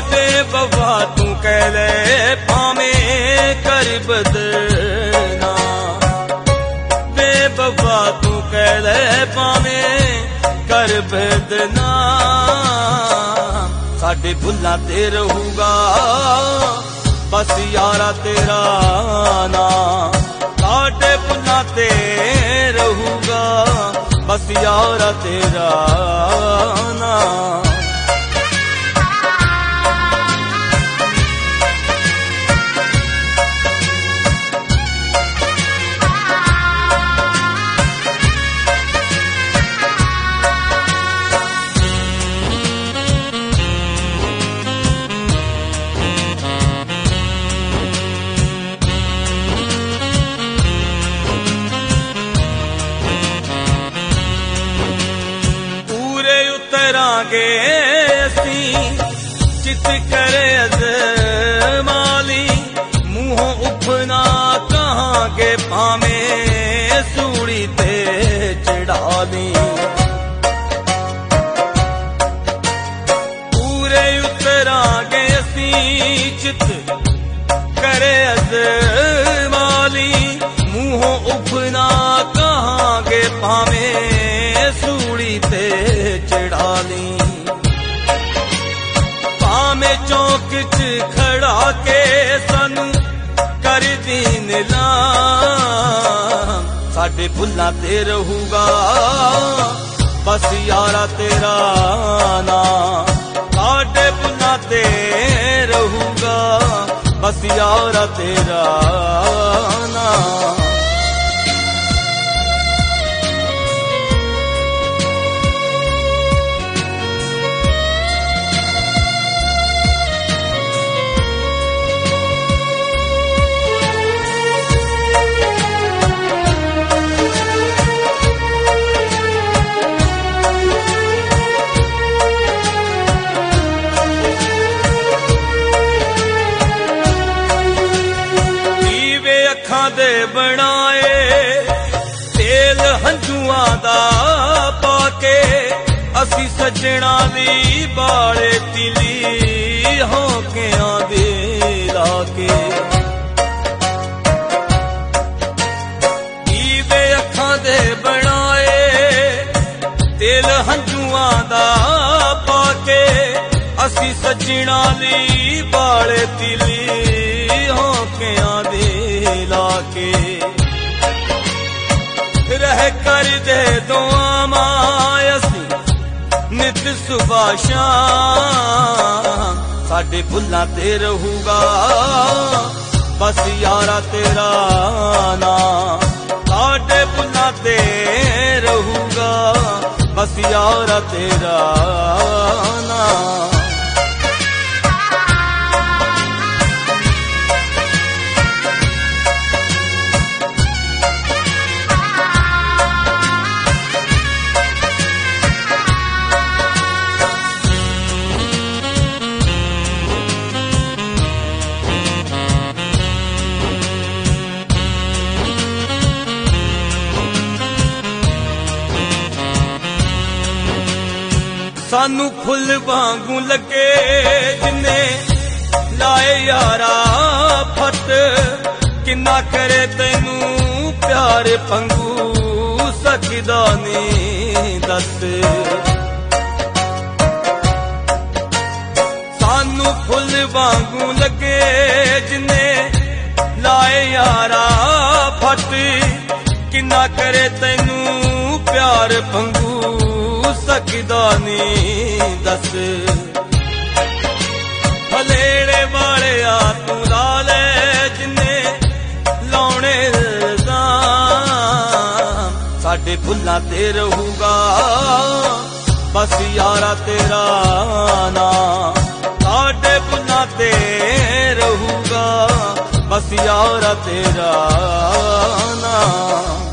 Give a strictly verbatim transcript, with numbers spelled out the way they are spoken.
बेवफा तू कह ले भावे कर बदना, बेवफा तू कह ले भावे कर बदना, साडे भुल्लां ते रहूगा बस यारा तेरा नाम, साडे भुल्लां ते रहूगा बस यारा तेरा नाम। उतरांगे असी चित करे अज़माली, मुंहों उफना कहांगे भावे सूड़ी ते चढ़ाली, पूरे उतरांगे असी चित करे अज़माली, मुंहों उफना कहांगे भावे सूड़ी ते चढ़ाली, भावे चौक च खड़ा के सानू कर दीन लाम, साडे भुल्लां ते रहूगा बस यारा तेरा नाम, साडे भुल्लां ते रहूगा बस यारा तेरा नाम। अखां दे बनाए तेल हंझुआं दा पाके, असी सजना दी बाले तिली होकियां दे लाके, दीवे अखां दे बनाए तेल हंझुआं दा पाके, असी सजना दी बाले तिली होकियां दे लाके, रह कर दे दुआ मायसी नित सुबह शाम, साडे भुल्लां ते रहूगा बस यारा तेरा नाम, साडे भुल्लां ते रहूगा बस यारा तेरा नाम। सानू फुल वांगू लगे जिन्ने लाए यारा फट, किन्ना करे तेनू प्यार पंगू सकदा नी दस, सानू फुल वांगू लगे जिन्ने लाए यारा फट, किन्ना करे तेनू प्यार पंगू सकदा नी दस, फलेड़े वाले आ तू ला ले जिन्ने लाउणे इल्जाम, साडे भुल्लां ते रहूगा बस यारा तेरा नाम, साडे भुल्लां ते रहूगा बस यारा तेरा नाम।